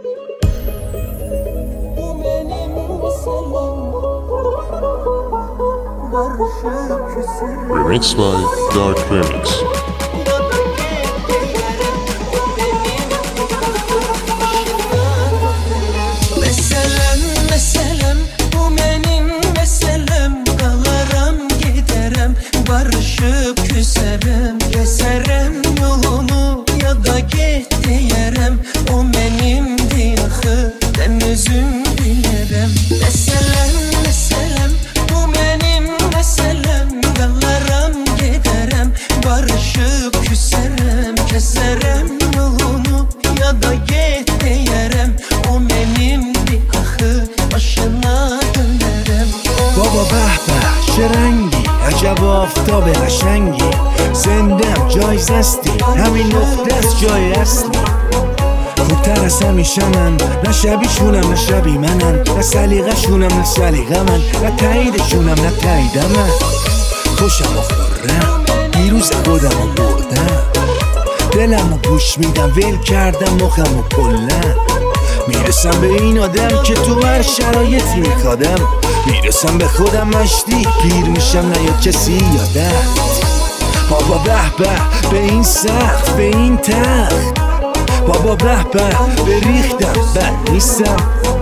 Remixed by Dark Remix. Meselem bu benim meselem. Dalaram giderem, barışıp küserim. Keserem yolunu ya da git diyerem. O benimdi axı, ben özüm dilerem. Meselem bu benim meselem. Dalaram giderem, barışıp küserim. Keserem yolunu ya da git diyerem. O benimdi axı, başına dönerim. بابا به به چه رنگی، عجب آفتاب قشنگی. زندم جایزستی، همین نقطه است جای اصلی. خوبتر از همیشنن، نه شبیشونم نه شبی منن. نه سلیقه‌شونم نه سلیقه من. نه تاییدشونم نه تایید من. خوشم و خورم، دیروز خودم رو بردم. دلم رو گوش میدم، ول کردم مخم و کلم. میرسم به این آدم که تو هر شرایطی میخوادم. میرسم به خودم مشتی، پیر میشم نیاد کسی یادم. بابا به به به این سخت، به این تخت. بابا به به به ریختم بد نیستم.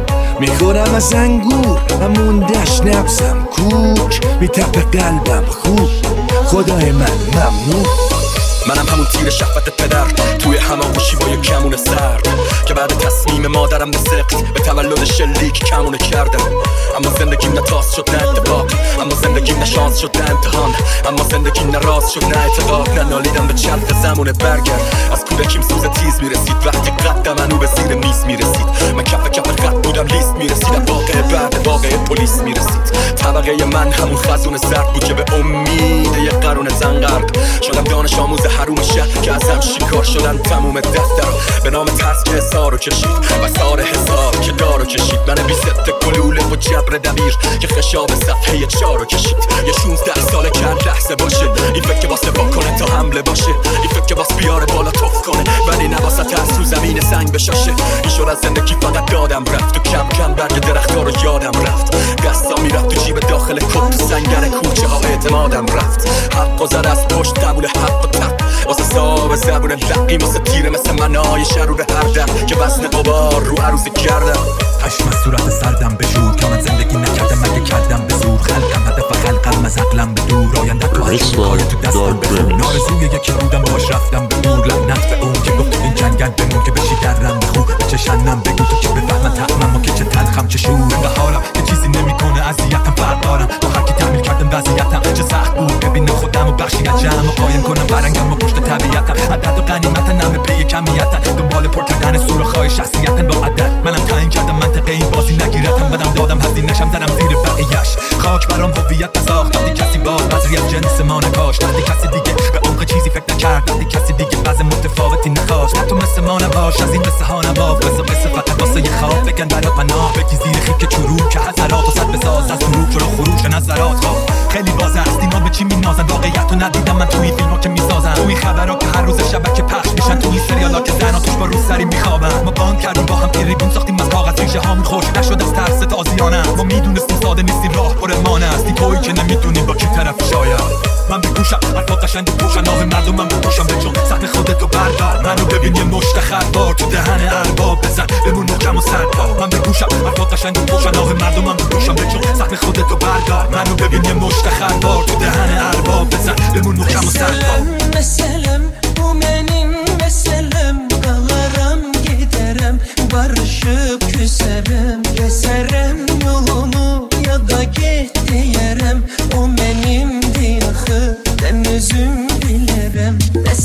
میخورم از انگور و موندش نبزم کوک. میتپه قلبم خوب، خدای من ممنون. منم همون تیر شهوت پدر توی هماغوشی با یک کمون سرد که بعد تصمیم مادرم به سقط به تولد شلیک کمونه کردم. اما زندگیم نه تاس شد نه اتفاق، اما زندگیم نه شانس شد نه امتحان، اما زندگیم نه راز شد نه اعتقاد. نه نالیدم به چرخ زمونه برگرد. از کودکیم سوز تیز میرسید وقتی قدم منو به زیر میز میرسید. من کف خط بودم لیست میرسید. واقعه بعد واقعه پلیس میرسید. طبقه من همون خزون سرد بود که به امید یه قرون زنگرد شدم دانش آموز حروم شهر که ازم شکار شدن تموم دفتر. به نام ترس که حسارو کشید و سار حساب که دارو کشید. من 20 گلوله و جبر دبیر که خشاب صفحه 4 کشید. یه 16 ساله کرد لحظه باشه این فکر که واسه واکنه تا حمله باشه. این فکر که واسه بیاره بالا توف کنه ولی نواسه ترس رو زمین سنگ بشاشه. این شد از زندگی فقط دادم رفت و کم کم برگ درخت‌ها رو یادم رفت. دستا میرفت تو جیب داخل کت تو سنگر کوچه ها اعتمادم رفت. حق و زد از پشت قبول حق و تق واسه صاحب زبون لقی واسه تیره مثل منای شرور هر دم که وزن قبار رو عروضی کردم. پشم از صورت سردم به شور که من زندگی نکردم مگه کردم به زور. خلقم هدف خلقم از عقلم به دور. آینده تو هشتکای تو دستم به خون. آرزوی یکی بودم باش رفتم به دور. لعنت به اون که گفت این جنگل بمون که بشی درم به خوب به چشنم بگو تو که بفهمن طعمم و که چه تلخم چه شور. به حالم که چیزی نمیکنه اذیتم فرق دارم با هر کی تحمیل کردم وضعیتم. چه سخت بود ببینم خودم و بخشی از جمع و قایم کنم برنگم و پشت طبیعتم. عدد و غنیمتن همه پی کمیتن دنبال پر کردن سوراخ‌های شخصیتن با عدد. منم تعیین کردم منطقه این بازی نگیرتم. بدم دادم هزینه‌شم زدم زیر بقیه‌اش. خاک برام هویت نساخت وقتی کسی باز نظری از جنس ما نکاشت. وقتی کسی دیگه به عمق چیزی فکر نکرد. وقتی کسی دیگه وضع متفاوتی نخواست. نه تو مثل ما نباش از این قصه ها نباف. قصه فقط واسه یه خواب بکن برا پناه. بگی زیر خیک چروک که حضرات و صد بساز از دروغ جلو خروش نظرات. خواب خیلی واضح است اینا به چی می‌نازن. واقعیت رو ندیدم من توی فیلم‌ها که می‌سازن. توی خبرها که هر روز شبکه پخش میشن. توی سریالا که زنا توش با روسری میخوابن. ما بانک کردیم با هم تریبون ساختیم از کاغذ. ریشه هامون خوش نشد از ترس تازیانه. ما میدونستیم ساده نیستیم راه پر مانه است. این تویی که نمیدونیم با کی طرف شاید. من بگوشم حرفات قشنگ و پوشن آه مردم من بپوشم به جون. سهم خودتو بردار منو ببین یه مشت خربار تو دهن ارباب بزن بمون محکم و سردار. من بگوشم حرفات قشنگ و پوشن آه مردم من بپوشم به جون. سهم خودتو بردار منو ببین یه مشت خربار تو دهن ارباب بزن بمون محکم و سردار. Meselem bu benim meselem. Dalaram giderem, barışıp küserim. Keserem yolunu ya da git diyerem. O benimdi axı, ben özüm dilerem.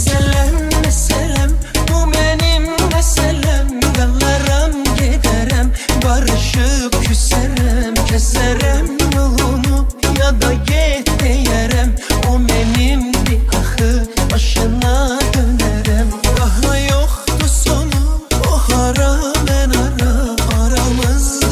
Meselem bu benim meselem. Dalaram giderem, barışıp küserim. Keserem yolunu ya da git diyerem. O benimdi axı, başına dönerim. Daha yoktu sonu o haram en ara. Aramızda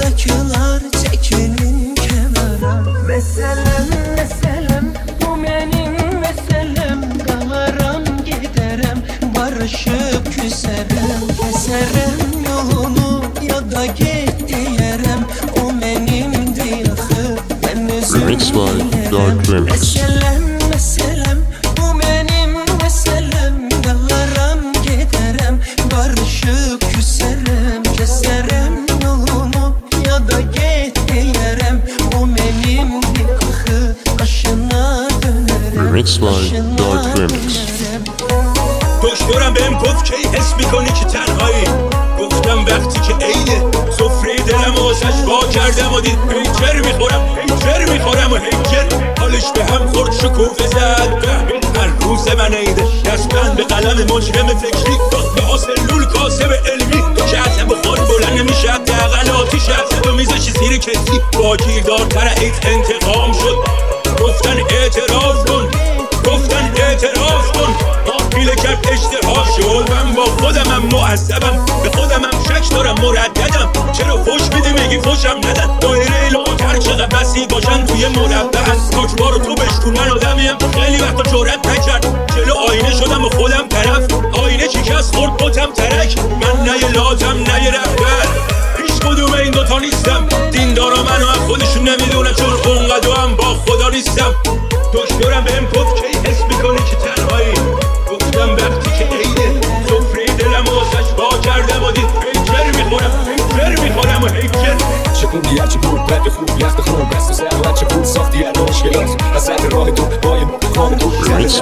da git diyerem. O menimdi axı, ben özüm Remix by Dark bilərəm. Remix. Meselem, bu benim meselem. Dalaram giderem, barışıp küserim. Keserim yolumu ya da git diyerem. O menimdi axı, başına dönerim. Remix by Dark Remix. دکترم بهم گفت که حس میکنی که تنهایی. گفتم وقتی که عیده سفره دلم واسش وا کردم و دید هیجر میخورم و هیجر حالش به هم خورد شکوفه زد. بهمین هر روز من عیده دستبند به قلم مجرم فکری به آسلول کاسب علمی که اصلا بخور بلند نمیشه حداقل آتیش هفته و میزشی زیر کسی با گیردارتر عید انتقام شد. گفتن اعتراف کن پیله کرد اشتها شد. من با خودمم معذبم به خودمم شک دارم مرددم. چرا فوش میدی میگی فوشم ندن. دایره لاتر چقدر بسیط باشن توی مربعن. کجبارو تو بشکن من آدمیم خیلی وقتا جرأت نکرد. جلو آینه شدم و خودم طرف آینه شکست خورد باتم ترک. من نه یه لاتم نه یه رهبر هیچ کدوم این دوتا نیستم. دیندارا منو از خودشون نمیدونن چون اونقدر هم با خدا نیستم. دکترم بهم گفت که حس میکنی که تنهایی. گفتم وقتی که عیده سفره دلم واسش وا کردم و دید هیجر میخورم و هیجر. چه خوندی هرچه بود بد خوب لخت خون بست و سرمت چه بود ساختی هر مشکلات وسط راه تو با یه مقام تو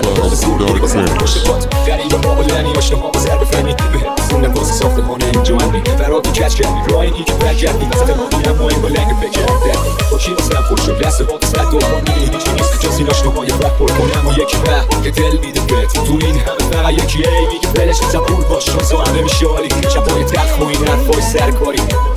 غریبه ما با لنی آشنا ها با ضرب فنی به حسون واسه ساختمانه اینجا منی برات کچ کردی راه اینی که برگردی وسط ماهی هم مهم با لنگ فکر با کی واسه هم خوش شد لسته با دست دو کنی هیچی نیست جاسی ناشناهای فرق پر کنم و یکی به که دل میده بهت تو این همه فقط یکی ای میگه بلش زبور باش شانس همه میشه عالی چپای تلخ و این حرفای سرکاری.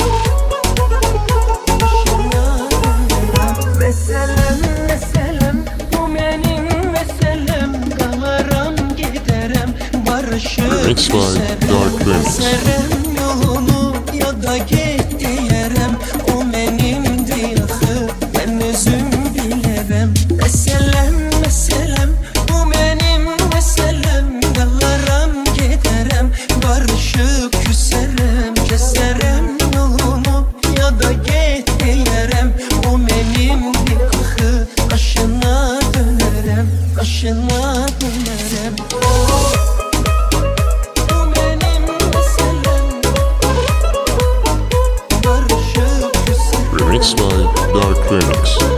Meselem, bu benim meselem. Dalaram giderem, barışıp Remix by Dark küserim. Remix. Keserim yolunu ya da git diyerem. O menimdi axı, ben özüm bilərəm. Meselem, bu benim meselem. Dalaram giderem, barışıp küserim. Keserim yolunu ya da git diyerem. O menimdi axı, başına dönerim. Bu benim meselem. Barışıp küserim. Remix by Dark Remix.